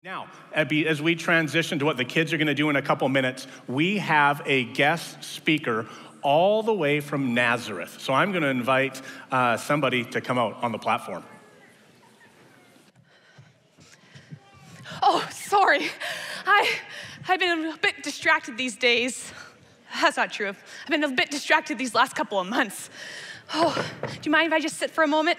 Now, as we transition to what the kids are going to do in a couple minutes, we have a guest speaker all the way from Nazareth. So I'm going to invite somebody to come out on the platform. Oh, sorry. I've been a bit distracted these days. That's not true. I've been a bit distracted these last couple of months. Oh, do you mind if I just sit for a moment?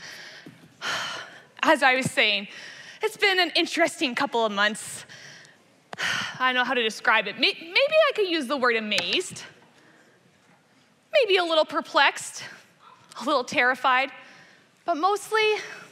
As I was saying, it's been an interesting couple of months. I don't know how to describe it. Maybe I could use the word amazed. Maybe a little perplexed, a little terrified, but mostly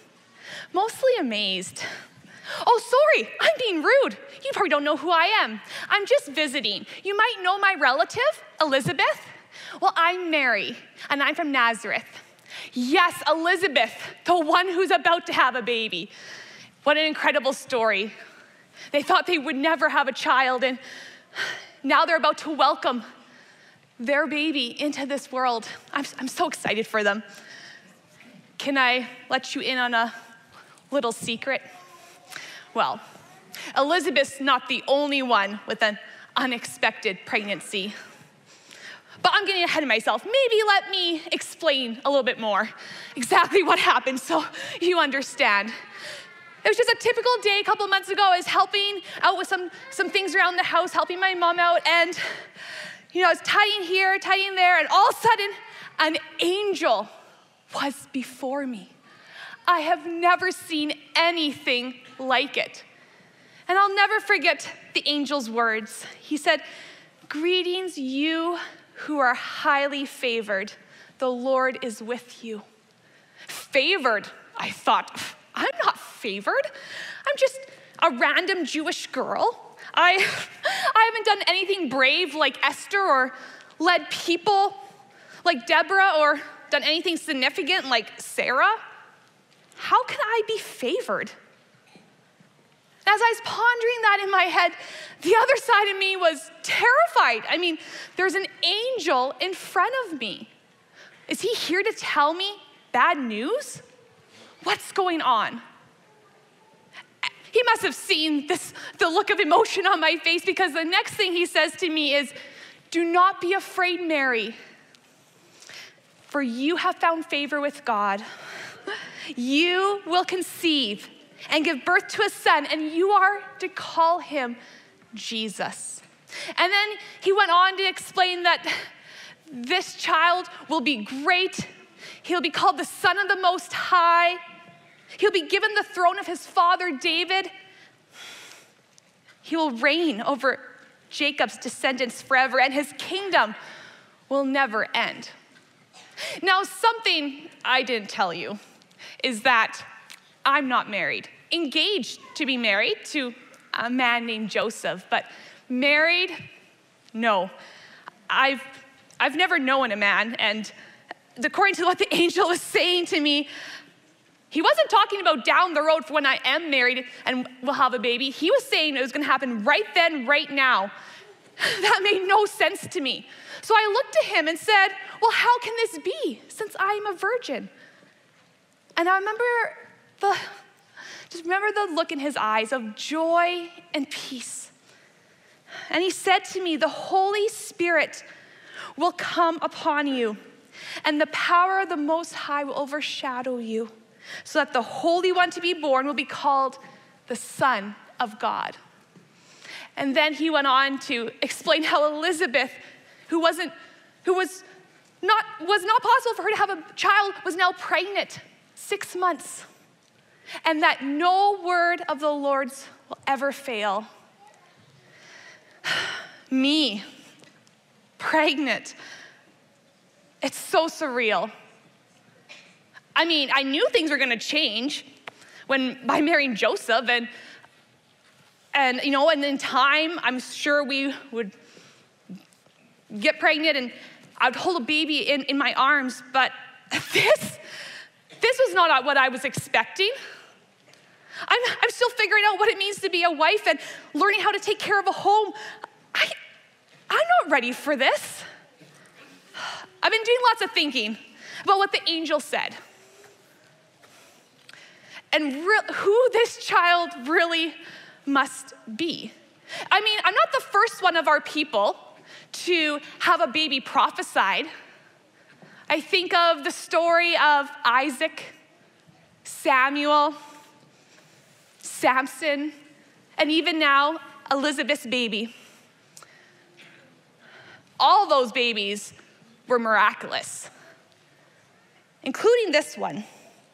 amazed. Oh, sorry, I'm being rude. You probably don't know who I am. I'm just visiting. You might know my relative, Elizabeth. Well, I'm Mary, and I'm from Nazareth. Yes, Elizabeth, the one who's about to have a baby. What an incredible story. They thought they would never have a child, and now they're about to welcome their baby into this world. I'm so excited for them. Can I let you in on a little secret? Well, Elizabeth's not the only one with an unexpected pregnancy. But I'm getting ahead of myself. Maybe let me explain a little bit more exactly what happened so you understand. It was just a typical day a couple months ago. I was helping out with some things around the house, helping my mom out, and I was tidying here, tidying there, and all of a sudden, an angel was before me. I have never seen anything like it. And I'll never forget the angel's words. He said, "Greetings, you who are highly favored. The Lord is with you." Favored, I thought. I'm not favored. I'm just a random Jewish girl. I haven't done anything brave like Esther or led people like Deborah or done anything significant like Sarah. How can I be favored? As I was pondering that in my head, the other side of me was terrified. I mean, there's an angel in front of me. Is he here to tell me bad news? What's going on? He must have seen the look of emotion on my face, because the next thing he says to me is, "Do not be afraid, Mary, for you have found favor with God. You will conceive and give birth to a son, and you are to call him Jesus." And then he went on to explain that this child will be great. He'll be called the Son of the Most High. He'll be given the throne of his father David. He will reign over Jacob's descendants forever, and his kingdom will never end. Now, something I didn't tell you is that I'm not married. Engaged to be married to a man named Joseph, but married, no. I've never known a man, and according to what the angel was saying to me, he wasn't talking about down the road for when I am married and will have a baby. He was saying it was gonna happen right then, right now. That made no sense to me. So I looked at him and said, "Well, how can this be since I am a virgin?" And I remember the look in his eyes of joy and peace. And he said to me, "The Holy Spirit will come upon you, and the power of the Most High will overshadow you, so that the Holy One to be born will be called the Son of God." And then he went on to explain how Elizabeth, who was not possible for her to have a child, was now pregnant 6 months, and that no word of the Lord's will ever fail. Me, pregnant. It's so surreal. I mean, I knew things were gonna change by marrying Joseph, and in time, I'm sure we would get pregnant and I'd hold a baby in my arms, but this was not what I was expecting. I'm still figuring out what it means to be a wife and learning how to take care of a home. I'm not ready for this. I've been doing lots of thinking about what the angel said. and who this child really must be. I mean, I'm not the first one of our people to have a baby prophesied. I think of the story of Isaac, Samuel, Samson, and even now, Elizabeth's baby. All those babies were miraculous, including this one.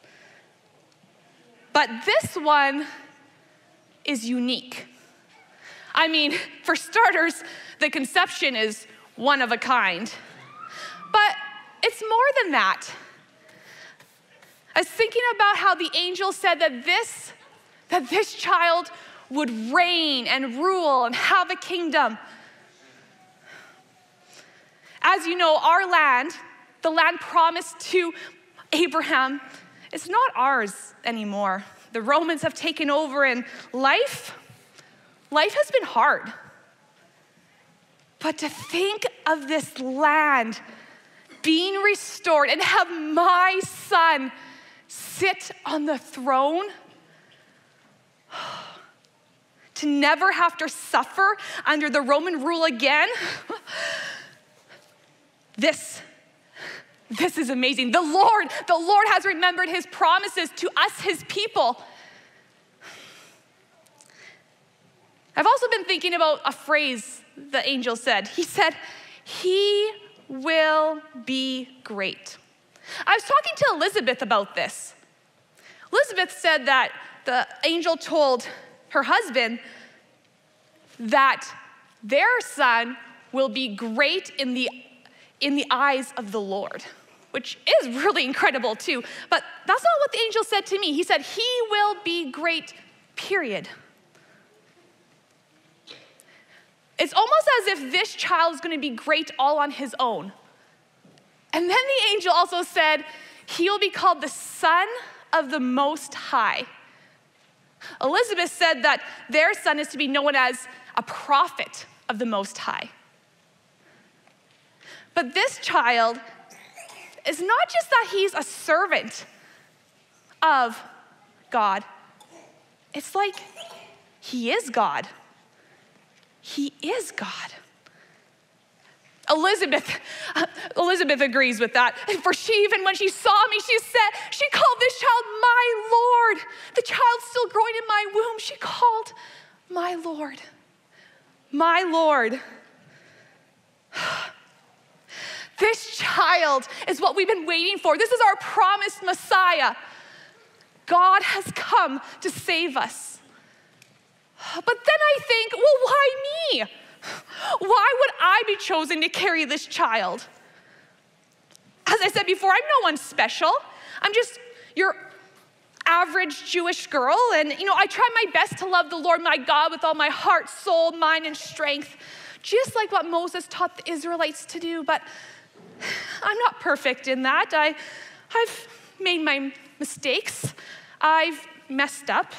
But this one is unique. I mean, for starters, the conception is one of a kind. But it's more than that. I was thinking about how the angel said that this child would reign and rule and have a kingdom. As you know, our land, the land promised to Abraham, is not ours anymore. The Romans have taken over, and life has been hard. But to think of this land being restored and have my son sit on the throne, to never have to suffer under the Roman rule again, this is amazing. The Lord has remembered his promises to us, his people. I've also been thinking about a phrase the angel said. He said, "He will be great." I was talking to Elizabeth about this. Elizabeth said that the angel told her husband that their son will be great in the eyes of the Lord, which is really incredible too. But that's not what the angel said to me. He said, "He will be great, period." It's almost as if this child is going to be great all on his own. And then the angel also said, "He will be called the Son of the Most High." Elizabeth said that their son is to be known as a prophet of the Most High. But this child is not just that he's a servant of God. It's like he is God. He is God. Elizabeth agrees with that. For even when she saw me, she called this child my Lord. The child still growing in my womb, she called my Lord. My Lord. This child is what we've been waiting for. This is our promised Messiah. God has come to save us. But then I think, well, why me? Why would I be chosen to carry this child? As I said before, I'm no one special. I'm just your average Jewish girl. And, I try my best to love the Lord my God with all my heart, soul, mind, and strength, just like what Moses taught the Israelites to do. But I'm not perfect in that. I've made my mistakes. I've messed up.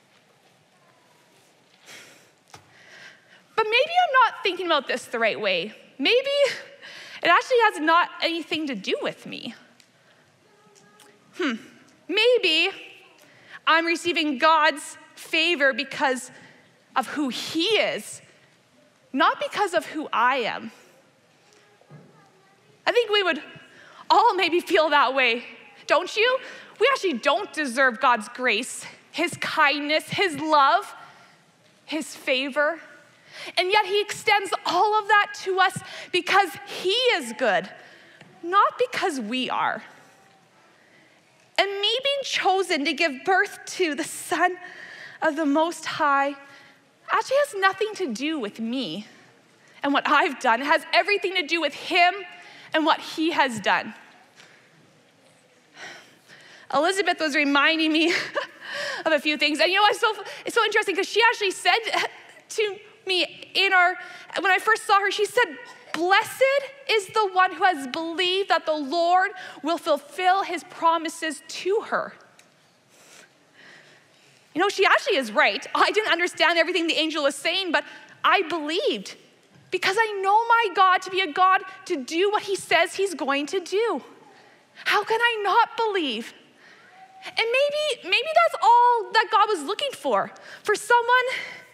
But maybe I'm not thinking about this the right way. Maybe it actually has not anything to do with me. Maybe I'm receiving God's favor because of who he is, not because of who I am. I think we would all maybe feel that way, don't you? We actually don't deserve God's grace, his kindness, his love, his favor. And yet he extends all of that to us because he is good, not because we are. And me being chosen to give birth to the Son of the Most High actually has nothing to do with me and what I've done. It has everything to do with him and what he has done. Elizabeth was reminding me of a few things. And it's so interesting because she actually said to me when I first saw her, she said, "Blessed is the one who has believed that the Lord will fulfill his promises to her." She actually is right. I didn't understand everything the angel was saying, but I believed because I know my God to be a God to do what he says he's going to do. How can I not believe? And maybe that's all that God was looking for someone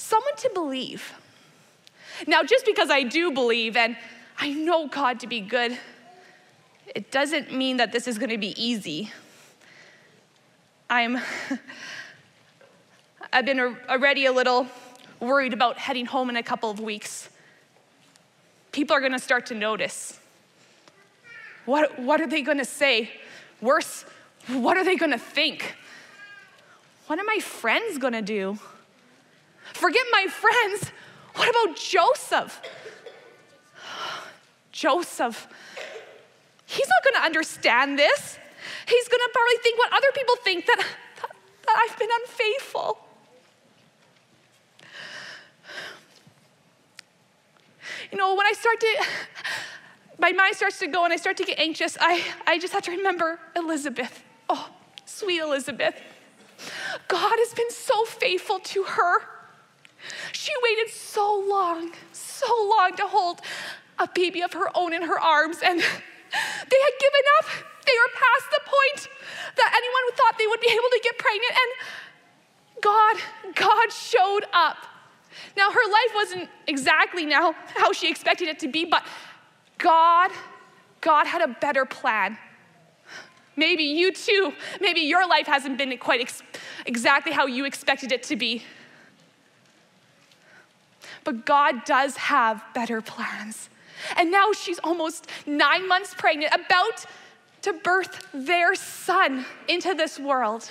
someone to believe. Now, just because I do believe and I know God to be good, it doesn't mean that this is going to be easy. I've been already a little worried about heading home in a couple of weeks. People are going to start to notice. What are they going to say? Worse, what are they going to think? What are my friends going to do? Forget my friends. What about Joseph? Joseph, he's not going to understand this. He's going to probably think what other people think, that I've been unfaithful. When my mind starts to go and I start to get anxious, I just have to remember Elizabeth. Oh, sweet Elizabeth. God has been so faithful to her. She waited so long to hold a baby of her own in her arms, and they had given up. They were past the point that anyone thought they would be able to get pregnant, and God showed up. Now, her life wasn't exactly now how she expected it to be, but God had a better plan. Maybe you too, maybe your life hasn't been quite exactly how you expected it to be. But God does have better plans. And now she's almost 9 months pregnant, about to birth their son into this world.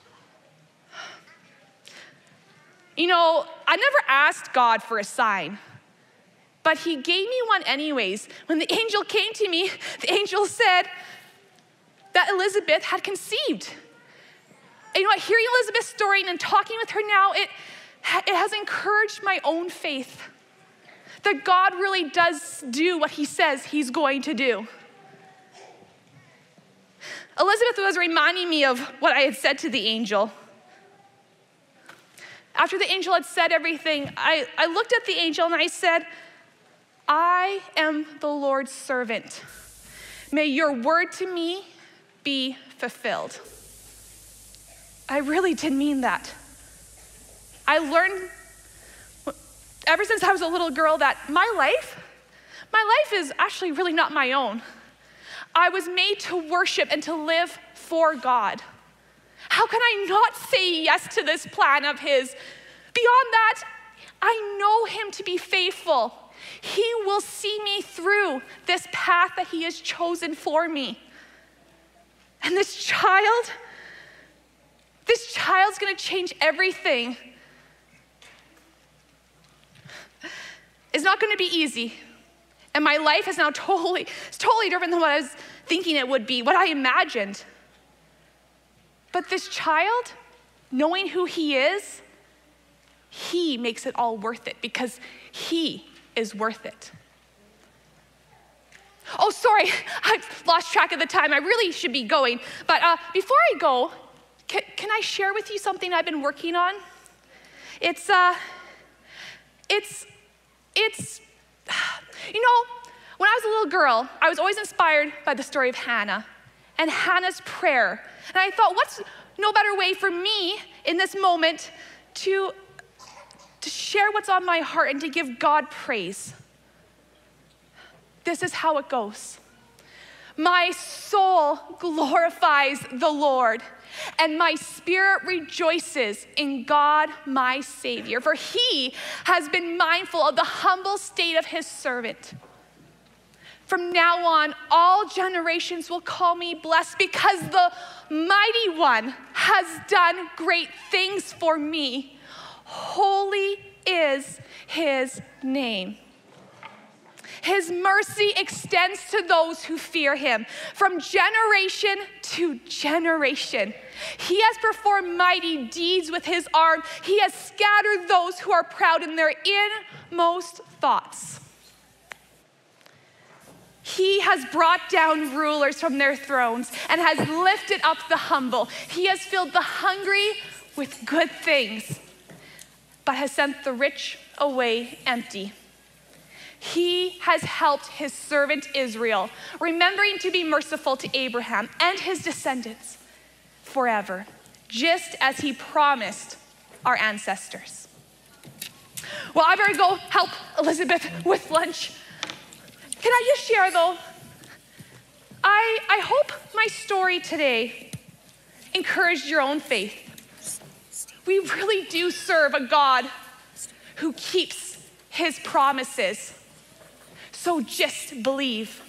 I never asked God for a sign, but he gave me one anyways. When the angel came to me, the angel said that Elizabeth had conceived. And hearing Elizabeth's story and talking with her now, it has encouraged my own faith that God really does do what he says he's going to do. Elizabeth was reminding me of what I had said to the angel. After the angel had said everything, I looked at the angel and I said, I am the Lord's servant. May your word to me be fulfilled. I really did mean that. I learned ever since I was a little girl that my life is actually really not my own. I was made to worship and to live for God. How can I not say yes to this plan of his? Beyond that, I know him to be faithful. He will see me through this path that he has chosen for me. And this child's gonna change everything. It's not gonna be easy. And my life is now totally different than what I was thinking it would be, what I imagined. But this child, knowing who he is, he makes it all worth it because he is worth it. Oh, sorry, I've lost track of the time. I really should be going. But before I go, can I share with you something I've been working on? It's when I was a little girl, I was always inspired by the story of Hannah and Hannah's prayer. And I thought, what's no better way for me in this moment to share what's on my heart and to give God praise. This is how it goes. My soul glorifies the Lord, and my spirit rejoices in God, my Savior, for he has been mindful of the humble state of his servant. From now on, all generations will call me blessed because the mighty one has done great things for me. Holy is his name. His mercy extends to those who fear him from generation to generation. He has performed mighty deeds with his arm. He has scattered those who are proud in their inmost thoughts. He has brought down rulers from their thrones and has lifted up the humble. He has filled the hungry with good things, but has sent the rich away empty. He has helped his servant Israel, remembering to be merciful to Abraham and his descendants forever, just as he promised our ancestors. Well, I better go help Elizabeth with lunch. Can I just share though? I hope my story today encouraged your own faith. We really do serve a God who keeps his promises. So just believe.